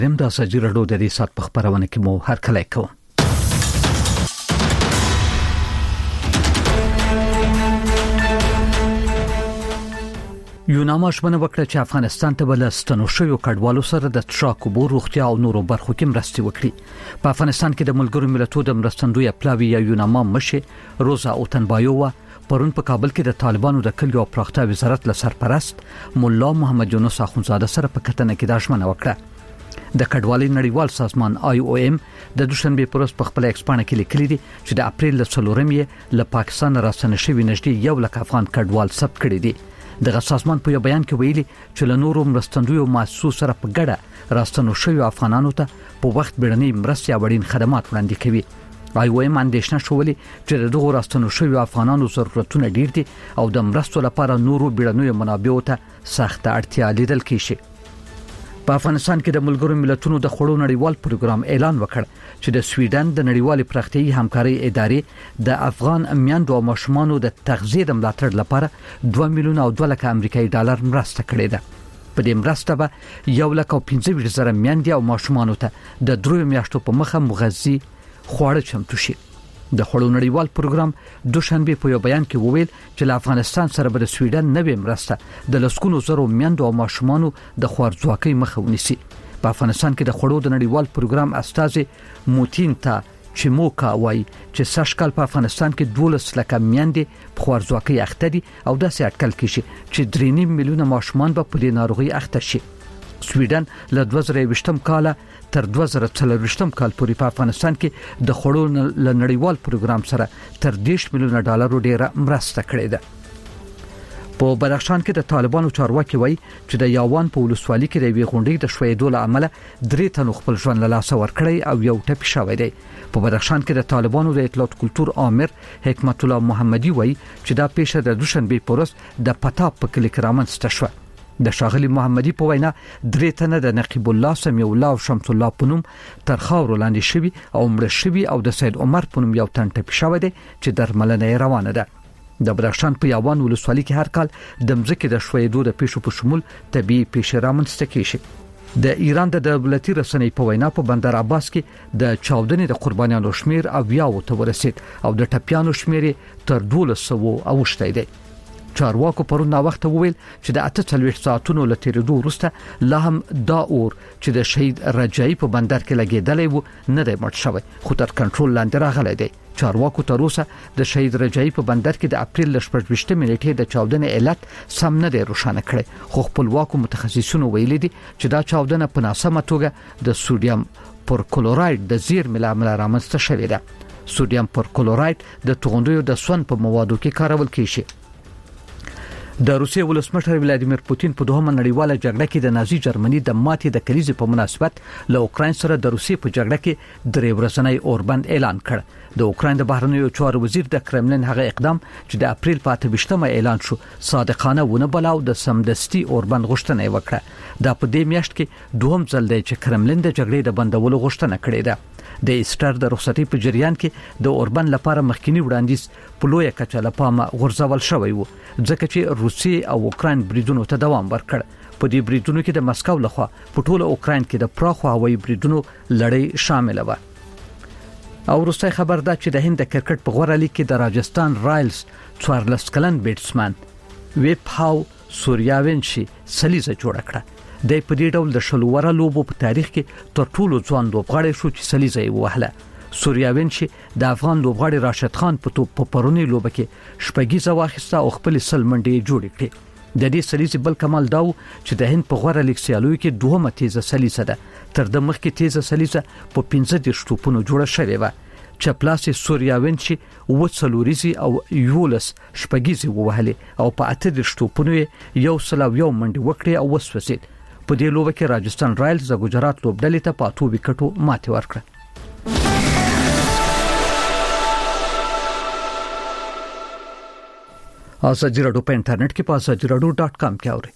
د ازادي راډیو د ریاست په خبرونه کې مو هر کله کوم. یوناما شمنه وکړه چې افغانستان ته بل ستنو شوی کډوالو سره د تشاک بو روغتیا او نورو برخو کې مرستې وکړي. په افغانستان کې د ملګرو ملتونو د مرستندوی پلاوی یا یوناما مشه روزا اوتنبایووا پرون په کابل کې د طالبانو د کلیو پراختیا وزارت له سرپرست مولا محمد یونس اخونزاده سره په کتنه کې د ژمنه وکړه. د کډوالۍ نړیوال سازمان IOM د دوشنبه پروس په خپل ایکسپانه کې لیکلي دي چې د اپریل ل 4 له پاکستان راستنه شوی نږدې 1 لک افغان کډوال ثبت کړي دي. د سازمان په یو بیان کې ویلي چې له نورو مرستندوی مؤسسو سره په ګډه راستنو شوی افغانانو ته په وخت بیړنۍ مرستې او اړین خدمات وړاندې کوي. IOM اندېښنه شولې چې دغه راستنو شوی افغانانو ضرورتونه ډیر دي او د مرستو لپاره نورو بیړنیو منابعو ته سخت اړتیا لیدل کیږي. په افغانستان کې د ملګرو ملتونو د خوړو نړیوال پروګرام اعلان وکړ چې د سویډن د نړیوال پراختیایي همکاري ادارې د افغان میندو او ماشومانو د تغذیه د ملاتړ لپاره 2 میلیون او 2 لک امریکایي ډالر مرسته کړې ده. په دې مرسته به 1 لک او 15 زره میندې او ماشومانو ته د 3 میاشتو په مخه مغذي خواړه چمتو شي. د خوړو نړیوال پروګرام دوشنبه په یو بیان کې وویل چې له افغانستان سره به د سویډن نوې مرسته د لسکونو زرو میندو او ماشومانو د خوارځواکۍ مخه ونیسي. په افغانستان کې د خوړو د نړیوال پروګرام استاذ موتینتا چموکا وایي چې سږکال په افغانستان کې 12 لک میندې په خوارځواکۍ اخته دي او داسې اټکل کیږي چې 3.5 میلیونه ماشومان به په دې ناروغي اخته شي. سویډن له 2020 کال تر 2024 کال پورې په افغانستان کې د خوړو نړیوال پروګرام سره تر 10 میلیونه ډالر ډیره مرسته کړې ده. په بدخشان کې د طالبانو چارواکي وایي چې د یاوان په ولسوالۍ کې د وی غونډې د شویدو له امله 3 تنو خپل ژوند له لاسه ورکړی او یو ټپي شوی دی. په بدخشان کې د طالبانو د اطلاعات کلتور امر حکمت الله محمدي وایي چې دا پیښه د دوشنبه پورس د پتاب په کلی کې رامنځته شوه. د شاغلی محمدي په وینا 3 تنه د نقیب الله سمیع الله او شمس الله پونم تر خاور لاندې شوی او مړ شوی او د سید عمر پونم یو تن ټپي شوی دی چې درملنه روانه ده. د بدخشان په یاوان ولسوالۍ کې هر کال د مځکې د شویدو د پیښو په شمول طبي پیښې رامنځته کیږي. د ایران د دولتي رسنۍ په وینا په بندر عباس کې د چاودنې د قربانیانو شمیر او یاو ته ورسید او د ټپیانو شمیر تر 1200 اوښتی دی. چارواکو پرون وخت وویل چې د 48 ساعتونو له تیریدو وروسته لا هم دا اور چې د شهید رجایی په بندر کې لګیدلی وو نه دی مړ شوی خو تر کنټرول لاندې راغلی دی. چارواکو تر اوسه د شهید رجایی په بندر کې د اپریل 18 نیټې د چاودنې علت سم نه دی روښانه کړی خو خپلواکو متخصصینو ویلي دي چې دا چاودنه په ناسمه توګه د سوډیم پرکلوراید د زیرمې له امله رامنځته شوې ده. سوډیم پرکلوراید د توغندیو د سون په موادو کې کارول کیږي. د روسیې ولسمشر ولادیمیر پوتین په دوهمه نړیواله جګړه کې د نازي جرمني د ماتې د کلیزې په مناسبت له اوکراین سره د روسیې په جګړه کې 3 ورځنی اوربند اعلان کړ. د اوکراین د بهرنیو چارو وزیر د کرملین هغه اقدام چې د اپریل په 28مه اعلان شو صادقانه ونه بلاو د سمدستي اوربند غوښتنه وکړه. دا په دې میاشت کې دوهم ځل دی چې کرملین د جګړې د بندولو غوښتنه کړې ده. د ایسټر د رخصتۍ په جریان کې د اوربند لپاره مخکینی وړاندیز په لویه کچه له پامه غورځول شوی وو ځکه چې روسیې او اوکراین بریدونو ته دوام ورکړ. په دې بریدونو کې د مسکو لخوا په ټوله اوکراین کې د پراخو هوایي بریدونو لړۍ شامل و. او وروسته خبر ده چې د هند د کرکټ په غوړه لیګ کې د راجستان رایلز 14 کلن بیټسمن ویپ هاو سوریاونشي سلیزه جوړ کړه. د په دې ډول د شلوره لوبو په تاریخ کې تر ټولو ځوان لوبغاړی شو چې سلیزه یې وهله. سوریاونشي د افغان لوبغاړي راشد خان په توپ په پرونی لوبه کې شپږیزه واخیسته او خپل سلمنډي جوړ کړي. د دې سلیزه بل کمال داو چې د هند په غوړه لیګ سیالوي کې دوهمه تیزه سلیزه ده. تر د مخکې تیزه سلیزه په 15 توپونو جوړه شوې و. چپلاسي سوریاونشي وڅلوريزي او یولس شپږیزه ووهلې او په 18 توپونو یو سلاو یو منډي وکړي او وسوسید. په دې لوبه کې راجستان رایلز د ګجرات لوبډلې ته په 8 وکټو ماتې ورکړه. ازادي راډیو په انټرنیټ کې په azadiراdio.com کې اورئ.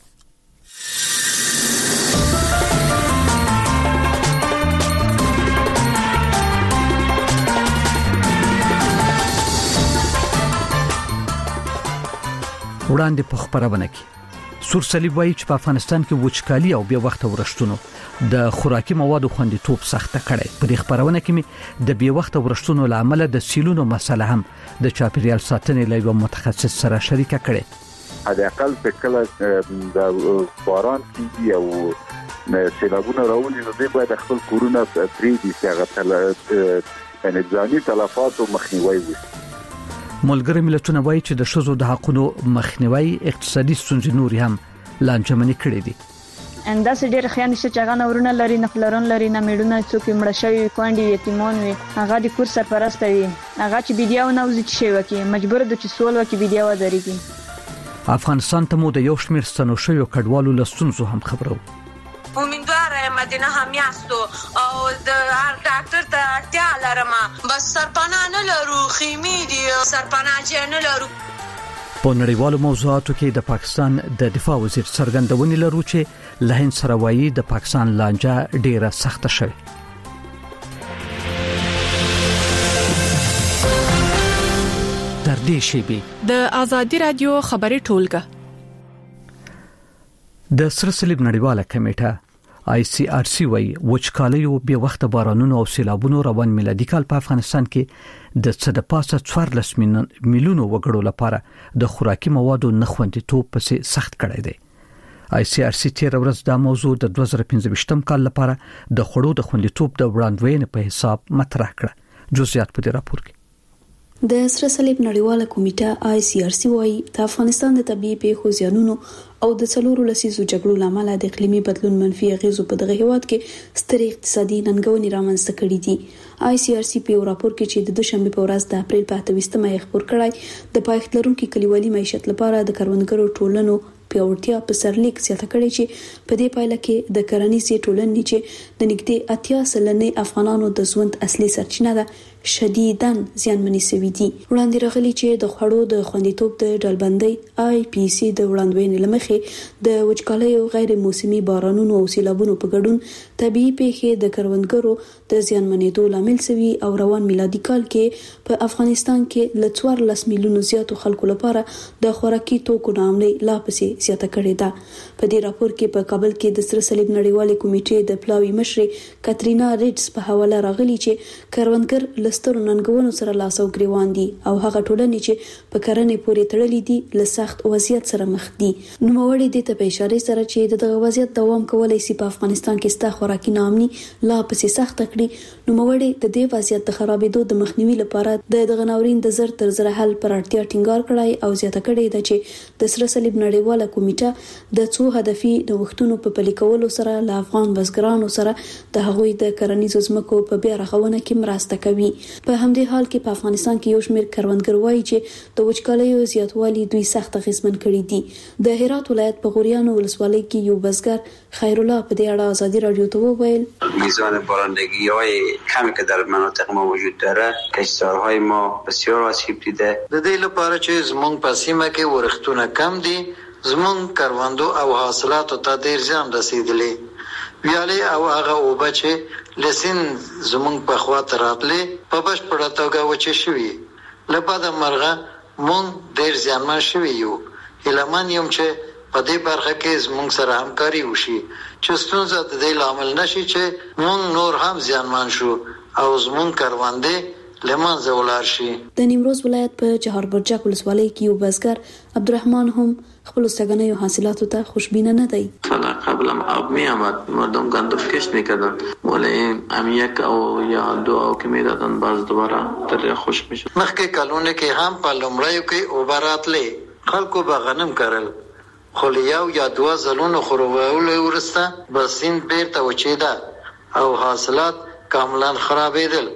وړاندې په خبرونه کې سور صلیب وایي چې په افغانستان کې وچکالي او بې وخته ورښتونو د خوراکي موادو خوندیتوب سخته کړي. په دې خبرونه کې د بې وخته ورښتونو لامل د سیلونو مسله هم د چاپیریال ساتنې له یو متخصص سره شریکه کړي. حداقل په کله د باران کیږي او سیلابونه راولي نو دوی باید خپل کورونه پریږدي چې هغه یعنی ځاني تلفات او مخنیوي وشي. ملګری ملتونه وایي چې د ښځو د حقوقو مخنیوي اقتصادي ستونزې نور هم لانجمنې کړې دي. انداسې ډېر خیان چې هغه نورونه لري نه پلرون لري نه میډونه څوک مړ شوی کاندي یتیمان وي هغه د کور سرپرست وي هغه چې بيدیا نه وځي چې شي وکي مجبور د چې سوال وکي بيدیا و درېږي. افغانستان ته مو د یو شمېر ستنوشیو کډوالو لستونزو هم خبرو. امیدواره مدینه هم یاستو او د هر ډاکټر ته اړتیا لرم بس سرپناه نه لرو خیمې دي سرپناه نه لرو. په نړیوالو موضوعاتو کې د پاکستان د دفاع وزیر څرګندونې لرو چې له هند سره وایي د پاکستان لانجه ډیره سخته شوه. تر دې شیبې د آزادي رادیو خبري ټولګه د سر صلیب نړیواله کمیټه ICRC وایي وچکالیو به وخت بارانونو او سیلابونو روان میلادي کال په افغانستان کې د څه د پاسه 14 میلیونو وګړو لپاره د خوراکي موادو نخوندیتوب پسې سخت کړی دی. ICRC تیر ورځ دا موضوع د 2015 کال لپاره د خوړو د خوندیتوب د وړاندوینې په حساب مطرح کړه. جزئیات په دې راپور کې. د سر صلیب نړیواله کمیټه ICRC وایي د افغانستان د طبيعي پیښو زیانونو او د څلورو لسیزو جګړو لامل د اقلیمي بدلون منفي اغیزو په دغه هیواد کې سترې اقتصادي ننګونې رامنځته کړې دي. ICRC په یو راپور کې چې د دوشنبه په ورځ د اپریل په 28مه یې خپور کړی د پایښت لرونکو کلیوالي معیشت لپاره د کروندګرو ټولنو پیاوړتیا په سرلیک زیاته کړې چې په دې پایله کې د کرنیزې ټولنې چې د نږدې 80% افغانانو د ژوند اصلي سرچینه ده شدیداً زیانمنې شوې دي. وړاندې راغلي چې د خوړو د خوندیتوب د ډلبندۍ IPC د وړاندوینې لمخې د وچکالۍ او غیر موسمي بارانونو او سیلابونو په ګډون طبيعي پیښې د کروندګرو د زیانمنېدو لامل شوي او روان میلادي کال کې په افغانستان کې ل 14 میلیونو زیاتو خلکو لپاره د خوراکي توکو نامړي لا پسې زیاته کړې ده. په دې راپور کې په کابل کې د سر صلیب نړیوالې کمیټې د پلاوی مشر کاترینا ریډز په حواله راغلي چې کروندګر لستر ننګونو سره لاس او ګریوان دي او هغه ټولنې چې په کرنې پورې تړلې دي له سخت وضعیت سره مخ دي. نو وړي د ته په اشاره سره چې دغه وضعیت دوام کولای شي په افغانستان کې ستا خوراکي نامني لا پسې سخت کړي. نو وړي د دې وضعیت د خرابېدو د مخنیوي لپاره د غناورین د زر تر زر حل پر اړتیا ټینګار کړای او زیاته کړي د چې د سر صلیب نړیواله کمیټه د څو هدفي نوښتونو په پلي کولو سره له افغان بزګرانو سره د هغوی د کرنیزو ځمکو په بیا رغونه کې مرسته کوي. په همدې حال کې په افغانستان کې یو شمېر کروندګر وایي چې د وچکالۍ زیاتوالی دوی سخت اغیزمن کړي دي. د هرات ولایت په غوریان ولسوالۍ کې یو بزګر خیر الله په دې اړه آزادي رادیو ته وویل میزان بارندگی‌های کمی که در مناطق ما وجود داره کشتزارهای ما بسیار آسیب دیده. د دې لپاره چې زمونږ په سیمه کې ورښتونه کم دي زمونږ کروندو او حاصلاتو ته ډیر زیان رسیدلی ویالې او هغه اوبه چې لسین زمونږ په خواته راتلې په بشپړه توګه وچې شوي له بعده مرغه مونږ ډیر زیانمن شوي یو. هیلهمن یم چې په دې برخه کې زمونږ سره همکاري وشي چې ستونزه د دې لامل نشي چې مونږ نور هم زیانمن شو او زمونږ کروندې لمنځه ولاړ شي. د نیمروز ولایت په چهار برجک ولسوالۍ کې یو بزګر عبدالرحمن هم خپل سگانه حاصلاتو ته خوشبینه نه دی. سال قبل هم آب می آمد مردم گندم کشت میکردن ولی هم یک او یا دو او که میدادن باز دوباره تر خوش میشد. مخکې کلونه کې هم په لومړیو کې اوبه راتلې خلکو به غنم کرل خو یو یا دوه ځلونو خړوبولو وروسته به سیند بیرته وچېده او حاصلات کاملا خرابېدل.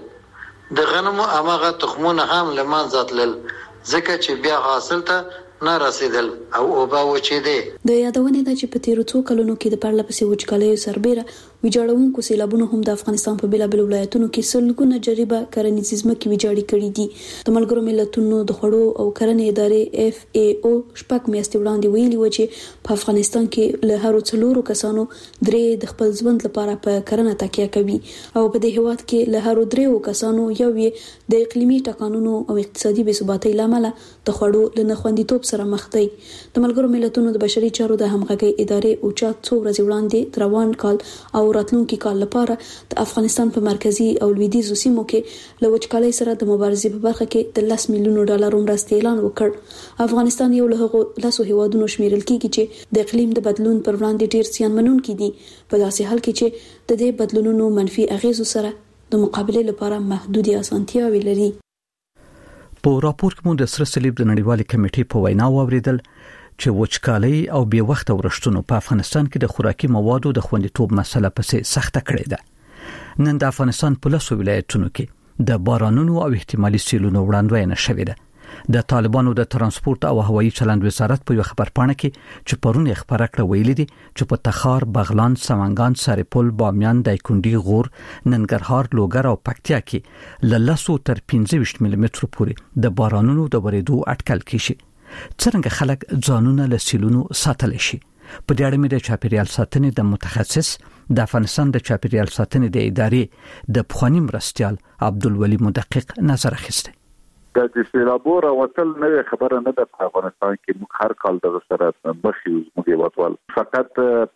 د غنمو امغه تخمونه هم له منځه تلل ځکه چې بیا حاصل ته نه رسیدل او اوبه وچېدې. د یادونې ده چې په تیرو څو کلونو کې د پرله پسې وچکالیو سربېره ویجاړونکو سیلابونو هم د افغانستان په بیلابل ولایتونو کې سلګونه جریبه کرنیزې ځمکې ویجاړې کړې دي. د ملګرو ملتونو د خوړو او کرنې ادارې FAO شپږ میاشتې وړاندې ویلي و چې په افغانستان کې له هر 4 کسانو 3 د خپل ژوند لپاره په کرنه تکیه کوي او په دې هیواد کې له هر 3 کسانو یو د اقلیمي ټکانونو او اقتصادي بې ثباتۍ لامل د خوړو له نخوندیتوب سره مخ دی. د ملګرو ملتونو د بشري چارو د همغږي ادارې اوچا څو ورځې وړاندې روان کال او راتلونکي کال لپاره د افغانستان په مرکزي او لویدیځو سیمو کې له وچکالۍ سره د مبارزې په برخه کې د $10 میلیون مرستې اعلان وکړ. افغانستان یو له هغو 10 هیوادونو شمیرل کیږي چې د اقلیم د بدلون پر وړاندې ډیر زیانمنونکي دي، په داسې حال کې چې د دې بدلونونو منفي اغیزو سره د مقابله لپاره محدودي اسانتیاوې لري. په راپور کې مو د سره صلیب د نړیوالې کمیټې په وینا واوریدل چې وچکالۍ او بې وخت ورشتونو په افغانستان کې د خوراکي موادو د خوندیتوب مسله پسې سخته کړې ده. نن د افغانستان په 10 ولایتونو کې د بارانونو او احتمالي سیلونو وړاندوینه شوې ده. د طالبانو د ترانسپورت او هوایي چلند وزارت په یو خبرپاڼه کې چې پرون یې خبره کړه ویلي دي چې په تخار، بغلان، سمنګان، سرپل، بامیان، دایکنډي، غور، ننګرهار، لوګر او پکتیا کې له 10 تر 15 ملي مترو پورې د بارانونو د ورېدو اټکل کیږي. څنګه خلک ځانونه له سیلونو ساتل شي؟ په دې اړه مې د چاپیریال ساتنې د متخصص د افغانستان د چاپیریال ساتنې د ادارې د پخوانی مرستیال عبدالولي مدقق نظر اخیسته. د سیلابو راوتل نه خبره نه ده. په افغانستان کې موږ هر کال د سره مخې موږ وټول فقط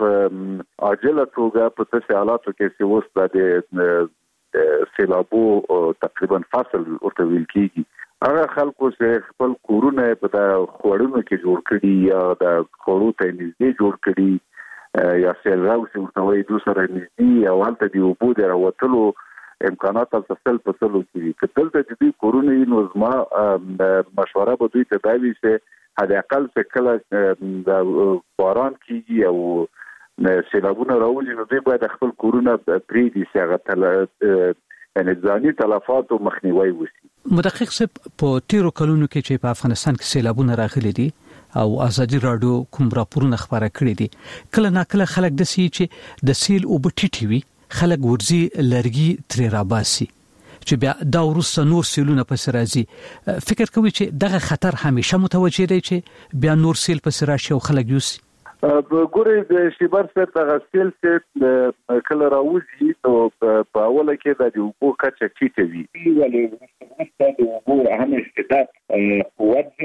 په عاجله توګه په تاسو حالاتو کې چې وسته د سیلابو تقریبا فصل ورته ویل کیږي. هغه خلکو چې خپل کورونه په د خوړونو کې جوړ کړي یا د خوړو ته نږدې جوړ کړي یا سیلراو چې ورته دوی سره نږدې او هلته دی وبو د راوتلو امکانات تاسو په څلو کې کتل ته دي کورونه نو زما مشوره به دوی ته دی چې حد اقل چې کله د باران کیږي او سیلابونه راولي نو دوی باید خپل کورونه پرې دي چې یعنی ځاني تلفات او مخنیوي وشي. مدقق صاحب په تیرو کلونو کې چې په افغانستان کې سیلابونه راغلي دي او ازادي رادیو کوم راپورونه خبره کړي دي، کله ناکله خلک د سي چې د سیل او بټیټي وي خلک ورزي لرګي تر راباسي چې بیا دا ورسره نور سیلونه پس راځي. فکر کوي چې دغه خطر همیشه متوجه دی چې بیا نور سیل پس راشي او خلک یوسي؟ ګورې د شیبر سره د غسیل چې کله راوځي نو په اوله کې د اوبو کچه ټیټه وي ولې د اوبو هم استعداد قوت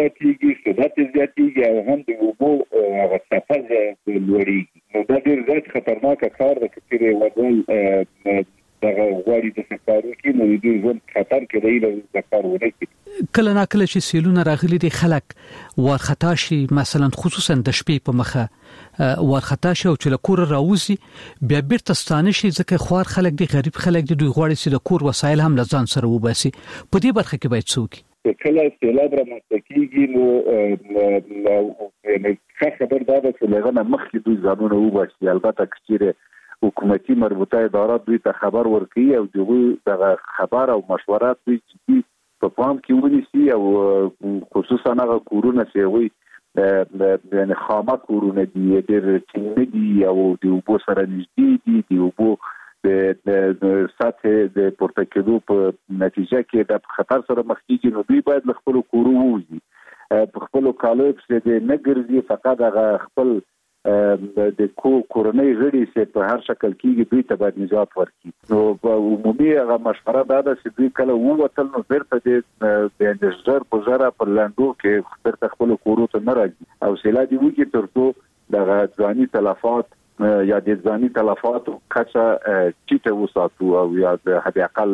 زیاتېږي او هم د اوبو صفحه لوړېږي. نو دا ډېر زیات خطرناک کار دی چې ودل دغه غواړي د سفارو کې نو د ژوند خطر کې دی د کار ونه کوي. کله ناکله چې سیلونه راغلي دي خلک ورخطا شي، مثلا خصوصا د شپې په مخه ورخطا شي او چې له کور راوځي بیا بیرته ستانه شي ځکه خوار خلک دي، غریب خلک دي، دوی غواړي چې د کور وسایل هم لزان سره وباسي. په دې برخه کې باید څوک کله سیلاب رامنځته کیږي نو یعنی خبر دا ده چې لغه مخکې دوی ځانونه وباسي. البته کچېره حکومتي مربوطه ادارات دوی ته خبر ورکړي او دوی دغه خبر او مشورات دوی چې په پام کې ونیسي او خصوصا هغه کورونه چې وي یعنی خامه کورونه دي ډېر ټینګ دي او د اوبو سره نږدې دي، د اوبو د سطح د پورته کېدو په نتیجه کې د خطر سره مخ کېږي نو دوی باید له خپل کورو ووځي، په خپل کالو کې د نه ګرځي، فقط هغه خپل د کورنۍ غړي چې په هر شکل کې دوی ته باید نجات ورکړي. نو په عمومي هغه مشوره دا ده چې دوی کله ووتل نو بیرته د ژر په ژره په لاندو کې بیرته خپل کورو ته نه راځي او سیلاب وکړي ترڅو دغه ځاني تلفات یا د ځاني تلفات کچه ټیټه وساتو او یا د حد اقل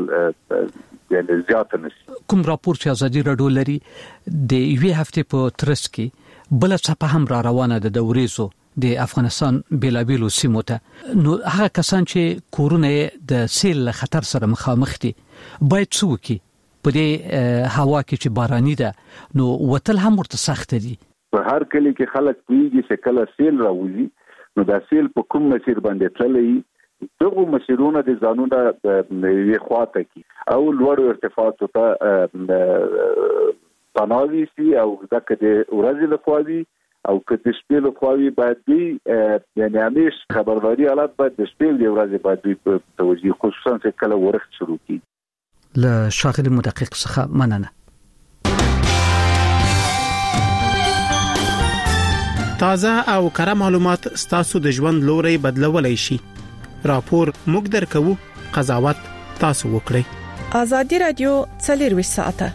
د زیات نشي. کوم راپور چې ازادي رادیو لري د یوې هفته په ترڅ کې بل څه په هم را روانه ده د ورېزو د افغانستان بیلابیلو سیمو ته، نو هغه کسان چې کورونه د سیل خطر سره مخامخ دي باید څه وکړي؟ په دې هوا کې چې باراني ده نو وتل هم ورته سخت دي. په هر کلی کې خلک پیږي چې کله سیل راوځي نو دا سیل په کوم مسیر باندې تللی دغه مسیرونه د ځانونه یې خواته کی او لوړ ارتفاعاتو ته پناوي سي او ځکه د ورځې لخوا وي او که د شپې له خوا باید دی یعنی همیش خبرداري حالت باید د شپې د ورځې باید په توجیه خصوصا چې کله ورخت شروع کی له شاغل مدقق څخه مننه. تازه او کره معلومات ستاسو د ژوند لوري بدلولای شي. راپور موږ درکو، قضاوت تاسو وکړئ. ازادي رادیو 24 ساعته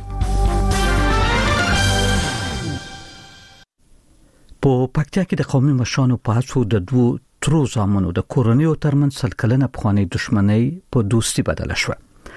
په پکتیا کې د قومي مشرانو په هڅو د دوه ترو زامنو د کورنیو ترمنځ سلکلنه پخوانی دښمنۍ په دوستي بدله شوه.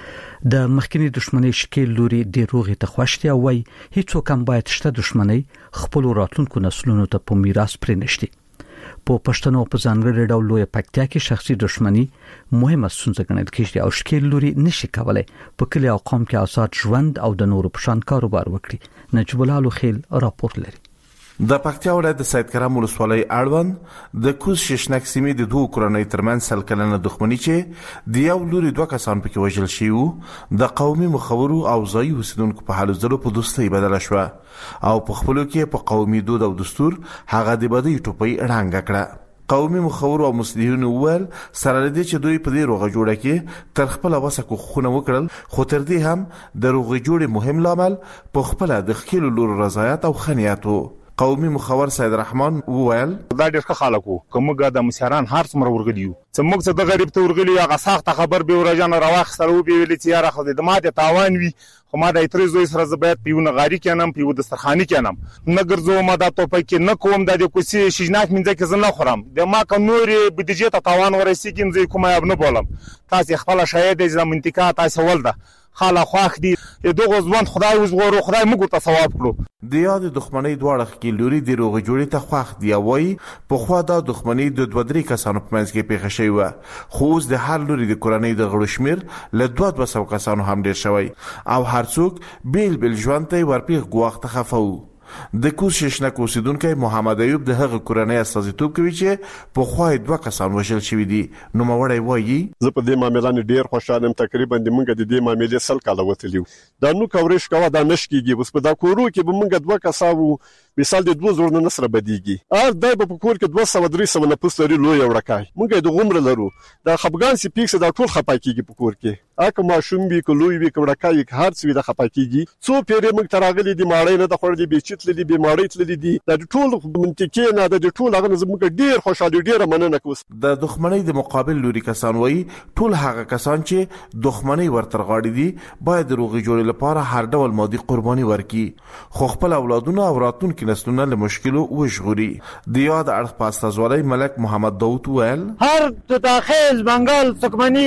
د مخکنی دښمنۍ شکل لوري د روغې ته خوشتي او وای هیڅوک هم باید شته دښمنۍ خپل راتلونکو نسلونو ته په میراث پرې نشي. په پښتنو په ځانګړي ډول لوی پکتیا کې شخصي دښمنۍ مهمه ستونزه ګڼل کېږي او شکل لوري نشي کولای په کلی او قوم کې آزاد ژوند او د نورو په شان کاروبار وکړي. نجیب الله خیل راپور لري. د پکتیا ولایت د سید کرم ولسوالۍ اړوند د کوز ششنک سیمې د دوه کورنۍ ترمنځ سلکلنه دښمنۍ چې د یو لوري دوه کسان پکې وژل شوي د قومي مخورو او ځایي اوسیدونکو په حالو ځلو په دوستۍ بدله شوه او په خپلو کې په قومي دود او دستور هغه د بدۍ ټوپۍ ړنګه کړه. قومي مخورو او مصلحینو وویل سره لدې چې دوی په دې روغه جوړه کې تر خپل وسه کوښښونه وکړل، خو تر دې هم د روغه جوړې مهم لامل په خپل د خپل لورو رضایت او خنیات وو. قومي مخور سید رحمان وویل دا ډېر ښه خلک وو، کومه د مسیاران هر څومره ورغلی یو چې موږ څه د غریب ته ورغلی هغه سخت خبر به ورجانه راوخسته او به ویل چې یاره خو د ماده تاوان وي، خو ما د اترې زوی سره زبېت پیونه غاری کینم پیو د سرخانی کینم نګر زو ما د توپې کې نه کوم د کوسي شجناک منځ کې زنه خورم د ما ک نور بودیجه ته تاوان ورسېږم زه کومه ابنه بولم تاسو خپل شاید د منطقه تاسو ولده خاله خواخ دي دغه ځوان خدای وزغورو خدای موږ ته ثواب کړو. د یاد دښمنۍ دواړه کې لوري د روغ جوړې ته خواخ دی وای په خوا د دښمنۍ د 2-3 کسانو په منځ کې پیښه شوی و، خو اوس د هر لوري د کورنۍ د غړو شمیر له 200 کسانو هم ډیر شوی او هر څوک بیل ژوند ته ورپیغ غواخ ته خفو. د کوز ششنک اوسیدونکو محمد ایوب د هغه کورنۍ استازیتوب کوي چې په خوای 2 کسان وژل شوی دي. نو مړی وایي زه په دې معاملې ډیر خوشاله ام، تقریبا د موږ د دې معاملې سل کاله وتلیو دا نو کورش کوا دا نشکیږي بس په دا کورو کې به موږ 2 کسانو مثال د 2 زور نه سره بدیږي دای په کور کې 200-300 نه پستوري لوی وړکای موږ د غمر لرو دا خپګان سي پیکس دا ټول خپاکیږي په کور کې اکه ماشوم بي کلوې وي کړکای هر څه د خپاکیږي څو پیری موږ تراغلي دي ماړې نه د خورلې بیچتلې دي ماړې تللې دي دا ټول منطقي نه د ټول هغه زموږ ډیر خوشاله ډیر مننه کوس. د دښمنۍ د مقابل لوري کسان وایي ټول هغه کسان چې دښمنۍ ورترغاړي دي باید روغي جوړې لپاره هر ډول مادي قرباني ورکړي، خو خپل اولادونه او راتلونکي نسلونه له مشکلو وژغوري. د یاد اړخ پاستازوالۍ ملک محمد داوود ویل هر داخل بنگال سکمنی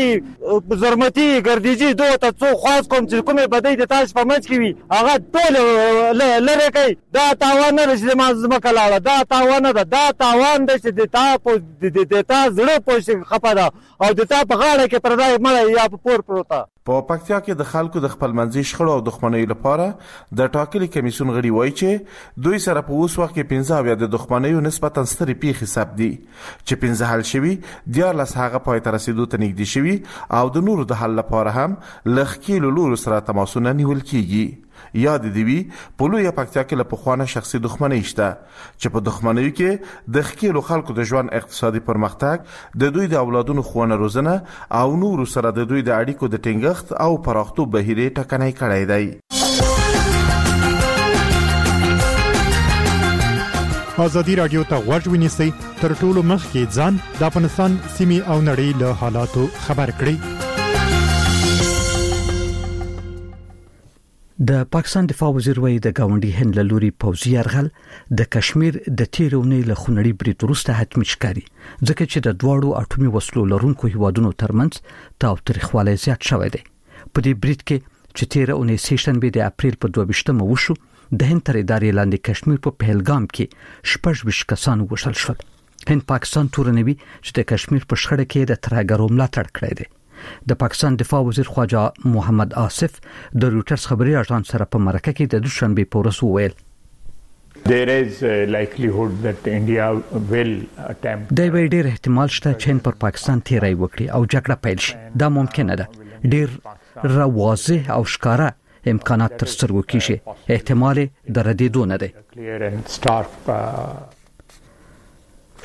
زرمتی ګردیجی دوه ته څو خاص کوم چې کومه بدای د تاسو په منځ کې وي هغه ټول لره کوي دا تاوان نه چې ما زمکه لاړه دا تاوان نه دا تاوان د چې د تا زړه پوښ خپاده او د تا په غاړه کې پردای مړ یا په پور پروتا. په پکتیا کې د خلکو د خپل منځي شخړو او دښمنۍ لپاره د ټاکلي کمیسیون غړي وایي چې دوی سره په اوس وخت کې 15 د دښمنۍ نسبتا ستري پیښې ثبت دي چې 15 حل شوي 14 هغه پای ته رسیدو ته نږدې شوي او د نورو د حل لپاره هم لخکیلو لورو سره تماسونه نیول کیږي. یاد دی وی په لوی پکتیا کې له پخوانه شخصي دښمنۍ شته چې په دښمنۍ کې د خکیلو خلکو د ژوند اقتصادي پرمختګ د دوی د اولادونو خوانه روزنه او نورو سره د دوی د اړیکو د ټینګښت او پراختو بهیره ټکنۍ کړای دی. ازادي رادیو ته غوږ ونیسئ تر ټولو مخکې ځان د افغانستان سیمې او نړۍ له حالاتو خبر کړئ. د پاکستان دفاع وزیر وایي د گاونډي هند له لوري پوځي یرغل د کشمیر د تیرونې له خونړي برید وروسته حتمي ښکاري ځکه چې د دواړو اټومي وسلو لرونکو هیوادونو ترمنځ تاوتریخوالی زیات شوی دی. په دې برید کې چې تیرونې سیشنبه د اپریل په 22 وشو د هند تر ادارې لاندې کشمیر په پهلګام کې 26 کسان وژل شول. هند پاکستان تورنوي چې د کشمیر په شخړه کې د ترهګرو ملاتړ کړی دی. د پاکستان دفاع وزیر خواجه محمد آصف د رويټرز خبري اژانس سره په مرکه کې د دوشنبه په ورځ وویل There is a likelihood that India will attempt. دا وی ډېر احتمال شته چې هند پر پاکستان تیری وکړي او جګړه پیل شي. دا ممکن ده. ډېر واضح او ښکارا امکانات تر سترګو کېږي. احتمال د ردېدو نه دی.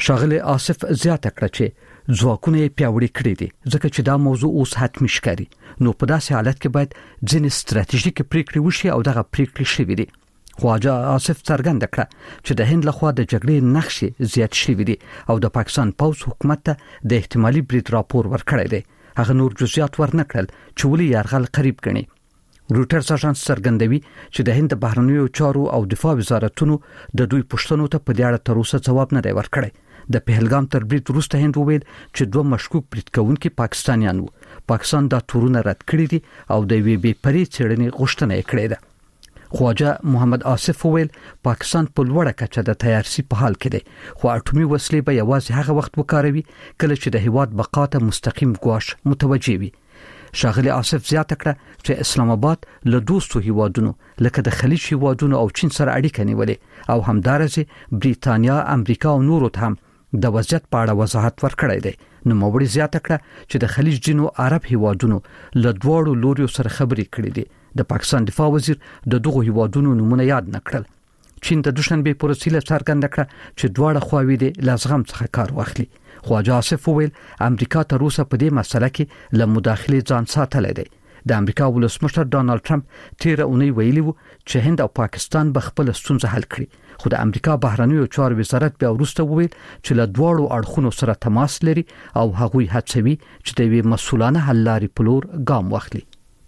ښاغلي آصف زیاته کړه چې ځواکونه پیاوړي کړي دي ځکه چې دا موضوع اوس حتمي ښکاري نو په داسې حالت کې باید ځینې ستراتیژیک پریکړې وشي او دغه پریکړې شوي دي. خواجه آصف څرګنده کړه چې د هند لخوا د جګړې نقشې زیات شوي دي او د پاکستان پوځ حکومت ته د احتمالي برید راپور ورکړی دی. هغه نور جزئیات ورنکړل چې ولې یرغل قریب ګڼي. روټرز اژانس څرګندوي چې د هند بهرنیو چارو او دفاع وزارتونو د دوی پوښتنو ته په دې اړه تر اوسه ځواب نه دی ورکړی. د پهلګام تر برید وروسته هند وویل چې دوه مشکوک برید کوونکي پاکستانیان وو. پاکستان دا تورونه رد کړی دي او د وی بي پرې څېړنې غوښتنه یې کړې ده. خواجه محمد آصف وویل پاکستان په لوړه کچه د تیارسي په حال کې دی خو اټومي وسلې به یوازې هغه وخت وکاروي کله چې د هیواد بقا ته مستقیم ګواښ متوجه وي. ښاغلي آصف زیاته کړه چې اسلام آباد له دوستو هیوادونو لکه د خلیج هیوادونو او چین سره اړیکې نیولې او همدارسه بریتانیا، امریکا او نورو ته هم د وضعیت په اړه وضاحت ورکړی دی. نو موري زیاته کړه چې د خلیج جنو عرب هیوادونو له دوړو لوريو سره خبرې کړې دي. د پاکستان دفاع وزیر د دغو هیوادونو نمونه یاد نکړل. چین د دوشنبه پر وسیله څرګنده کړه چې دواړه خواوې د لازغم څخه کار واخلي. خواجه آصف وویل امریکا تر اوسه په دې مسله کې له مداخله ځان ساتلی دی. د امریکا ولسمشر ډانلډ ټرمپ تیر اونۍ ویلي وو چې هند او پاکستان به خپل ستونزه حل کړي. خو د امریکا بهرنیو چارو وزارت بیا وروسته وویل چې له دواړو اړخونو سره تماس لري او هغوی هڅوي چې د یوې مسؤلانه حل لارې په لور ګام واخلي.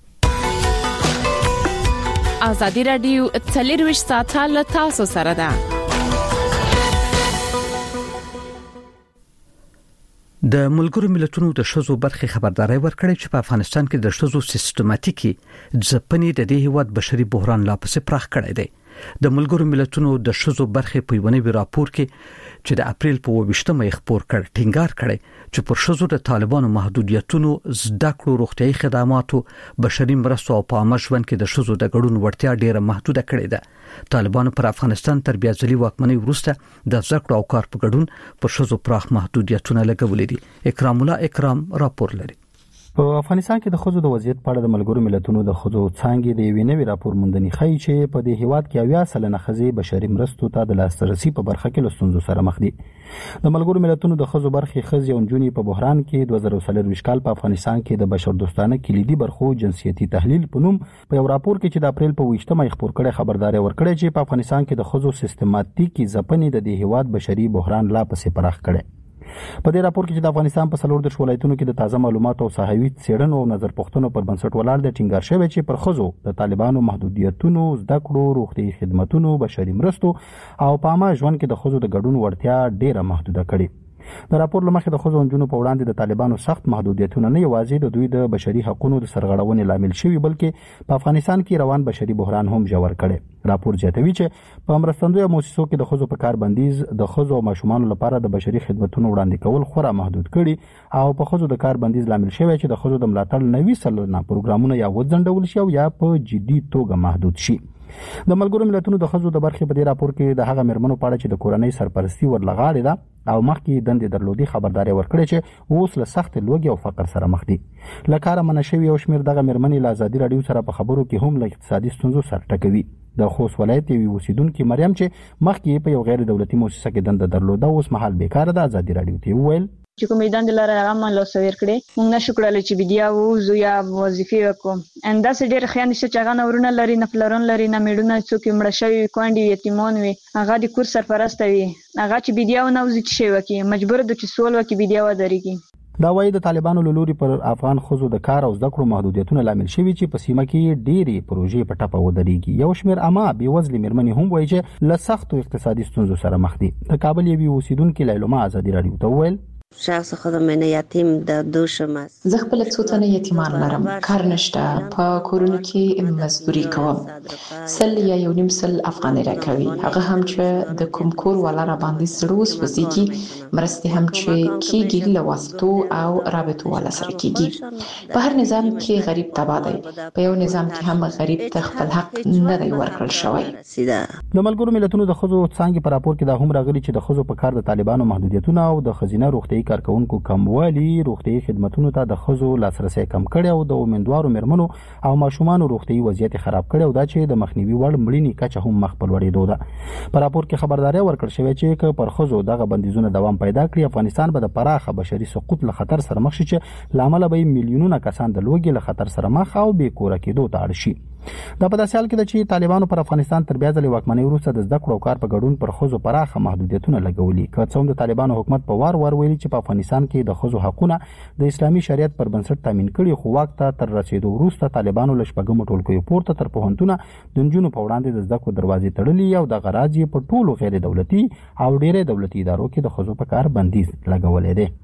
ازادي راډیو 24 ساعته له تاسو سره ده. د ملګرو ملتونو د شذو برخې خبرداري ورکړې چې په افغانستان کې د شذو سیستماتیکي ځپنې د دې هیواد بشري بحران لا پسې پراخ کړی دی. د ملګرو ملتونو د شذو برخې په یونې راپور کې چې د اپریل په 28مه خبر کړ ټینګار کړي چې پر شذو د طالبانو محدودیتونو زده کړو، روغتيایي خدماتو، بشري مرستو او په عامه ژوند کې د شذو د ګډون وړتیا ډیره محدوده کړې ده. طالبانو پر افغانستان تر بیا ځلي واکمنۍ وروسته د زده کړو او کار په ګډون پر شذو پراخ محدودیتونه لګولې دي. اکرام الله اکرام راپور لري. په افغانستان کې د خځو د وضعیت په اړه د ملګرو ملتونو د خځو څانګې د یوې نوې راپور موندنې ښیي چې په دې هیواد کې 80% خځې بشري مرستو ته د لاسرسي په برخه کې له ستونزو سره مخ دي. د ملګرو ملتونو د خځو برخې ښځې او نجونې په بحران کې 2024 کال په افغانستان کې د بشردوستانه کلیدي برخو جنسیتي تحلیل په نوم په یو راپور کې چې د اپریل په 28مه خبر کړي خبرداري ورکړي چې په افغانستان کې د خځو سیستماتیکي ځپنې د دې هیواد بشري بحران لا پسې پراخ کړي. په دې راپور کې چې د افغانستان په 14 ولایتونو کې د تازه معلوماتو او صحوي څېړنو او نظر پوښتنو پر بنسټ ولاړ د ټینګار شوی چې پر خځو د طالبانو محدودیتونو، زده کړو، روغتيایي خدماتو، بشري مرستو او په عامه ژوند کې د خځو د ګډون وړتیا ډیره محدوده کړي. د راپور لمخې د خځو نجونو په وړاندې د طالبانو سخت محدودیتونه نه یوازې د دوی د بشري حقوقو د سرغړونې لامل شوي بلکې په افغانستان کې روان بشري بحران هم ژور کړي. راپور زیاتوي چې په مرستندویه مؤسسو کې د خځو په کار بندیز د خځو او ماشومانو لپاره د بشري خدماتو وړاندې کول خورا محدود کړي او په خځو د کار بندیز لامل شوی چې د خځو د ملاتړ نوي سلنه پروګرامونه یا وځنډول شي او یا په جدي توګه محدود شي. د ملګرو ملتونو د خځو د برخې په دې راپور کې د هغه مرمنو په اړه چې د کورنۍ سرپرستی ورلغاړي ده او مخکې دندې درلودي خبرداري ورکړي چې اوس له سخت لوږې او فقر سره مخ دي. لکه منشوي او شمیر دغه مرمنې له ازادي راډیو سره په خبرو کې هم له اقتصادي ستونزو سره ټکوي. د خوست ولایت یوې اوسیدونکو مریم چې مخکې په یو غیر دولتي مؤسسه کې دنده درلوده اوس مهال بیکاره ده ازادي راډیو ته وویل چې کومې دندې لاره هغه من له سویر کړې موږ نشو کړل چې بیا وځو یا وظیفې وکړو. انده سه ډېر خیال نشته چې هغه نورونه لري نه پلرون لري نه میډونه څوک مړ شوی کونډي یتیمان وي هغه د کور سرپرست وي هغه چې بیا نه وځي چې وکي مجبور د چې سوال وکي بیا ودرېږي. دا وايي د طالبانو له لوري پر افغان خځو د کار او زده کړو محدودیتونه لامل شوي چې په سیمه کې ډېری پروژې په ټپه ودرېږي. یو شمېر عامه بېوزلې مېرمنې هم وایي چې له سختو اقتصادي ستونزو سره مخ دي. د کابل یوې اوسیدونکې لیلما ازادي راډیو ته وویل شخص خودم من یتیم د دوشم است. زه خپل څو تنه یتیمان لرم، کار نشته، په کورونو کې مزدوري کوم. سل یا یو نیم سل افغانۍ راکوي، هغه هم چې د کوم کور والا را باندې سړو وسوځيږي، مرستې هم چې کیږي له واسطو او رابطو والا سره کیږي. په هر نظام کې غریب تبا دی، په یو نظام کې هم غریب ته خپل حق نه دی ورکړل شوی. د ملګرو ملتونو د خځو څانګې په راپور کې دا هم راغلي چې د خځو په کار د طالبانو محدودیتونه او د خزینه روغتي روغتيایي کارکونکو کموالی روغتيایي خدماتو ته د خزو لاسرسي کم کړي او د امیدوارو مرمنو او ماشومان روغتيایي وضعیت خراب کړي او دا چې د مخنیوي وړ مړینې کچه هم مخ په لوړېدو ده. په راپور کې خبرداري ورکړل شوې چې پر خزو دغه بندیزونه دوام پیدا کړي افغانستان به د پراخه بشري سقوط له خطر سره مخ شي چې لامل به میلیونونه کسان د لوګي له خطر سره مخ او بې کور کېدو ته اړ شي. دا په داسې حال کې چې طالبانو پر افغانستان تر بیا ځلې واکمنۍ وروسته د زده کړو او کار په ګډون پر خزو پراخه محدودیتونه لګولي. که څوم د طالبانو حکومت په وار ویلي چې په افغانستان کې د خزو حقونه د اسلامي شریعت پر بنسټ تامین کړي خو واک ته تر رسیدو وروسته طالبانو له شپږم ټولګیو پورته تر پوهنتونه د نجونو په وړاندې د زده کړو دروازې تړلي او د غراج په ټولو غیر دولتي او ډېرې دولتي ادارو کې د خزو په کار بندیز لګولې دي.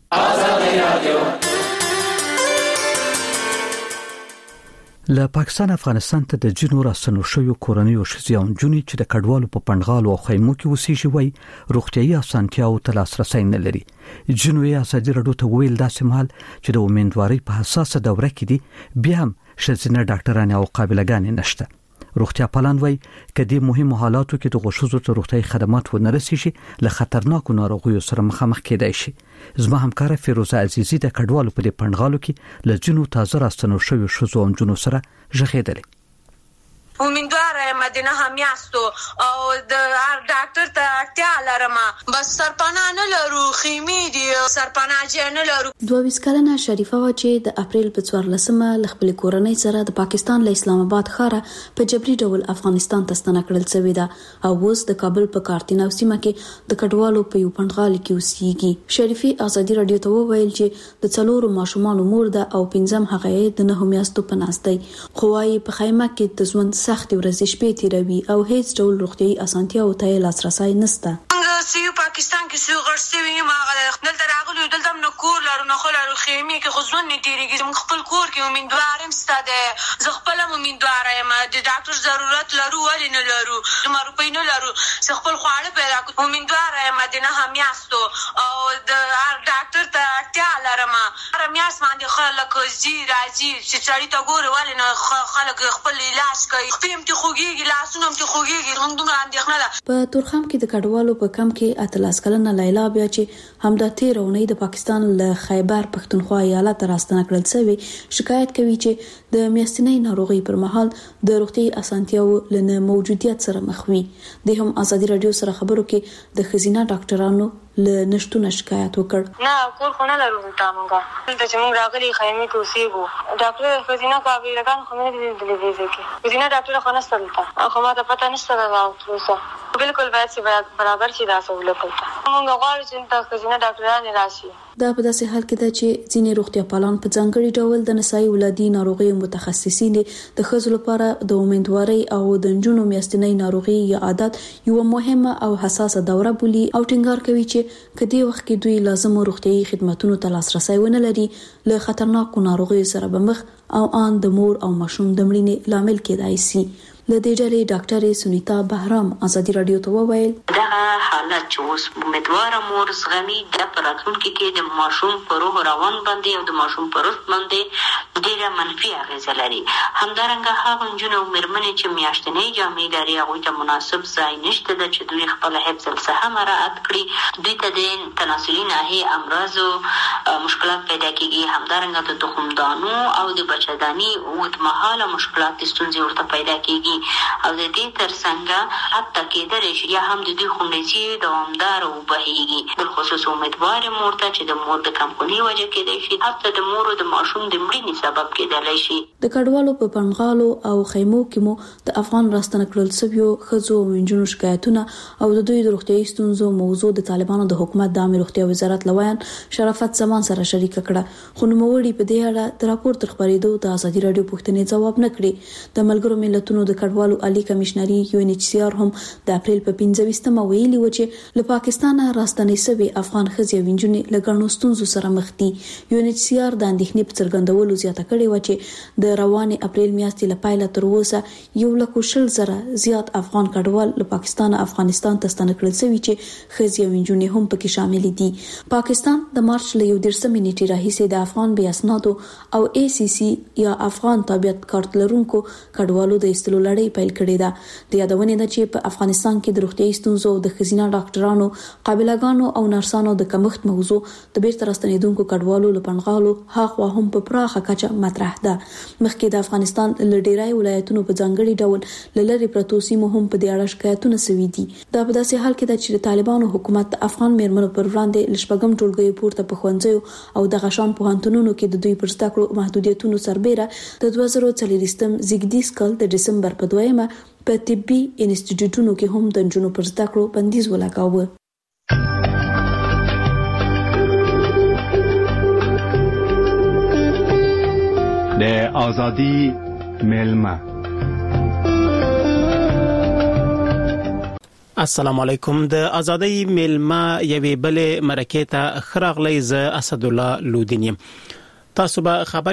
له پاکستان افغانستان ته د جنو راستنو شوی کورنیو ښځې او نجونې چې د کډوالو په پندغالو او خیمو کې اوسېږي وای روغتيایي اسانتیاو ته لاسرسي نه لري. جنو یې ازادي راډیو ته ویل داسې مهال چې د امیندوارۍ په حساسه دوره کې دي بیا هم ښځینه ډاکټرانې او قابلګانې نشته. روغتیا پالان وای کدي مهمو حالاتو کې د غوښتو ته روغتيایي خدمات ونه رسیږي له خطرناکو ناروغیو سره مخامخ کېدای شي. زما همکار فیروزه عزیزی د کډوالو په دې پندغالو کې له جنو تازه راستنو شوی ښځو او نجونو سره ژغېدلې. امیدواره مدینه هم یاستو او د هر ډاکټر ته اړتیا لرم بس سرپناه نه لرو خیمې دي سرپناه جې نه لرو. 22 کلنه شریفه وا چې د اپریل په 14مه ل خپل کورنۍ سره د پاکستان له اسلام آباد ښار په جبري ډول افغانستان ته ستنه کړل شوې ده او اوس د کابل په کارتیناو سیمه کې د کډوالو په یو پندغال کې اوسېږي. شریفي ازادي راډیو ته وویل چې د څلورو ماشومان مور ده او 15 هغه د 9 میاشتو په ناستي خو وايي په خیمه کې د ژوند سخت ورځې شپې تیروي او هیڅ ډول روغتيایي اسانتیاو ته لاسرسي نشته. سیو پاکستان کې سیو غړسوي ما دلته راغلو دلته نو کور لرو نه خو لرو خیمه کې خزون نه تیریږي موږ خپل کور کې امیدوارم ستاده زه خپل امیدوارم د ډاکټر ضرورت لرو ولې نه لرو د روپۍ نه لرو زه خپل خواړه پیدا کوم امیدوارم مدینه هم یاستو او د هر ډاکټر ته اړتیا لرم هر میاس باندې خلک زی راځي چې چاري ته ګور ولې نه خلک خپل علاج کوي خپل ته خوږیږي لاسونه ته خوږیږي موږ اندېښنه ده. په تورخم کې د کډوالو په کم کې اتلاس کلنه لیلا بیا چې همدا تیرونی د پاکستان له خیبر پښتونخوا ایالت راستنه کړل شوی شکایت کوي چې د میاشتنۍ ناروغي پر مهال د روغتي اسانتیاو لنه موجودیت سره مخ وي. د هم ازادي رادیو سره خبرو کې د خزینه ډاکټرانو له نشټونه شکایت وکړ. نه کور خو نه لرو تا مونږه دلته چې مونږ راغلي خیمه کې اوسېږو ډاکټر خزینه قابلګان خو نه دي دلته کې خزینه ډاکټر خو نه ستلته خو ما ته پته نشته دا اوسه بالکل باید چې برابر شي دا سہولت ته مونږ غواړو چې تاسو خزینه ډاکټران راشي. دا په داسې حال کې ده چې ځینې روغتیا پالان په ځانګړي ډول د نسایي ولادي ناروغي متخصصین د ښځو لپاره د امیندوارۍ او د نجونو میاشتنۍ ناروغي یا عادت یو مهمه او حساسه دوره بولي او ټینګار کوي چې کدی وخت کې دوی لازم روغتيایي خدماتو ته لاسرسي ونه لري له خطرناکو ناروغیو سره به مخ او ان د مور او ماشوم د مړینې لامل کېدای شي. له دې ډلې ډاکټر سنیتا بهرام ازادي راډیو ته وویل دا حالت چې اوس امیدواره مور زغمي د راتلونکي کې د ماشوم په روح روان باندې او د ماشوم په روح باندې ډېره منفي اغیزه لري. همدارنګه هغه نجونې او مېرمنې چې میاشتنۍ جامې لري هغوی ته مناسب ځای نشته ده چې دوی خپل حفظ الصحه مراعات کړي. دوی ته د تناسلي ناحیې امراضو مشکلات پیدا کېږي. همدارنګه د تخمدانو او د بچه‌دانۍ اوږدمهاله مشکلات ستونزې ورته پیدا کېږي او د دې ترڅنګ حتی کېدلی شي یا هم د دې خونریزي دوامداره وبهیږي بالخصوص امیدواره مور ته چې د مور د کمخوني وجه کېدای شي حتی د مور او د ماشوم د مړینې سبب کېدلی شي. د کډوالو په پنغالو او خیمو کې مو د افغان راستنه کړل شویو ښځو او نجونو شکایتونه او د دوی د روغتیایي ستونزو موضوع د طالبانو د حکومت د عامه روغتیا وزارت لویان شرافت زمان سره شریک کړه خو نوموړي په دې اړه د راپور تر خبرېدو د ازادي راډیو پوښتنې ځواب نه کړی. د ملګرو ملتونو د کډوالو عالی کمشنري UNHCR هم د اپریل په 25مه ویلي و چې له پاکستانه راستنې شوی افغان ښځې او نجونې له ګڼو ګڼو ستونزو سره مخ دي. UNHCR د اندېښنې په څرګندولو زیاته کړې و چې د روانې اپریل میاشتې له پیله تر اوسه 1,20,000 زیات افغان کډوال له پاکستان افغانستان ته ستانه کړل شوي چې ښځې او نجونې هم پکې شامل دي. پاکستان د مارچ له 11 نیټې راهیسې د افغان بې اسنادو او ACC یا افغان تابعیت کارت لرونکو کډوالو د ایستلو لړۍ پیل کړې ده. د یادونې ده چې په افغانستان کې د روغتیايي ستونزو د ښځینه ډاکټرانو، قابلګانو او نرسانو د کمښت موضوع د بیرته راستنېدونکو کډوالو له پنغالو هاخوا هم په پراخه کچه مطرح ده. مخکې د افغانستان له ډیری ولایتونو په ځانګړي ډول له لرې پرتو سیمو هم په دې اړه شکایتونه شوي دي. دا په داسې حال کې ده چې د طالبانو حکومت د افغان میرمنو پر وړاندې لشپږم ټولګي پورته په ښوونځیو او د غشان پوهنتونونو کې د دوی پر زده کړو محدودیتونو سربېره د 2024 زیږدیز کال د دسمبر په 2 په طبي انسټیټیوټونو کې هم د نجونو پر زده کړو بندیز ولګاوه. د ازادي میلمه. السلام علیکم. د ازادۍ میلمه یوې بلې مرکې ته ښه راغلی. زه اسد الله لودین یم. تاسو به خبر